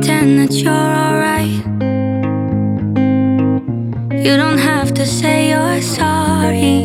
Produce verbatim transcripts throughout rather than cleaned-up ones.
pretend that you're alright. You don't have to say you're sorry.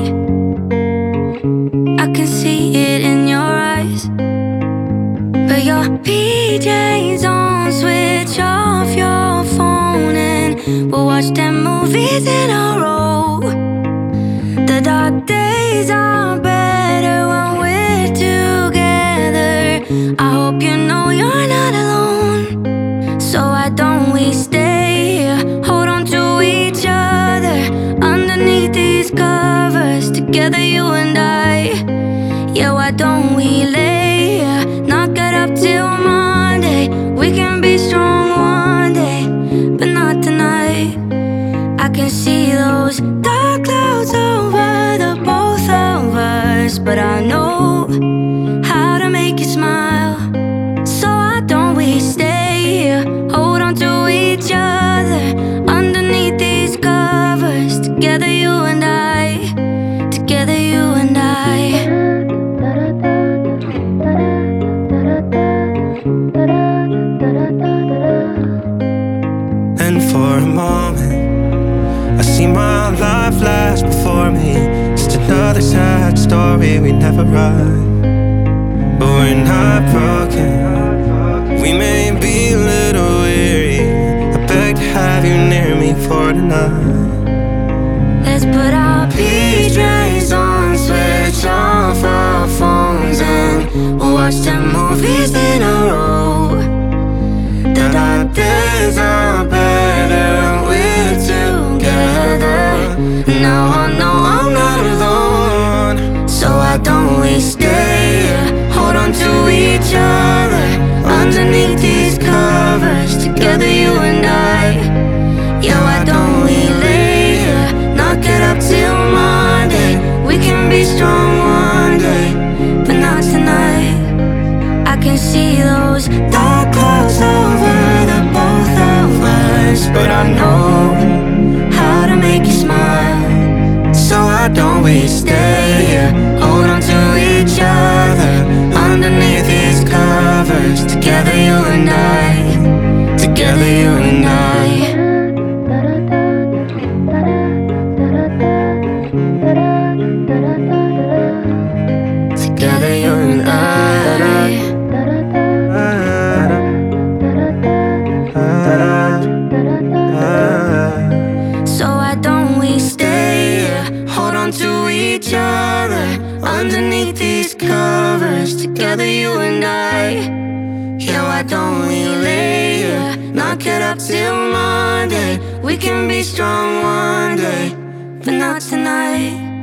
I can see it in your eyes. But your P Js on, switch off your phone, and we'll watch them movies in a row. The dark days are better when we're together. I hope you know you're not alone. So why don't we stay here, hold on to each other underneath these covers, together you and I. Yeah, why don't we lay here, not get up till Monday? We can be strong one day, but not tonight. I can see those dark clouds over the both of us, but I know how to make you smile. So why don't we stay here, hold on to each other underneath these covers, together you and I, together you and I. And for a moment I see my life flash before me, just another sad story we never write. But we're not broken, we may be a little weary. I beg to have you near me for tonight. Let's put our P Js on, switch off our phones, and we'll watch them movies in a row. The dark days are better when we're together. Now I know I'm not alone. So why don't we stay here, hold on to each other underneath these covers, together you and I. Yeah, why don't we lay here, not get up till Monday? We can be strong one day, but not tonight. I can see those dark clouds over the both of us, but I know how to make you smile. So why don't we stay here, hold on to each other underneath these covers, together you and I, together you and I. Together you and I. So why don't we stay here, hold on to each other underneath these covers, together you and I. Yeah, why don't we lay here, not get up till Monday? We can be strong one day, but not tonight.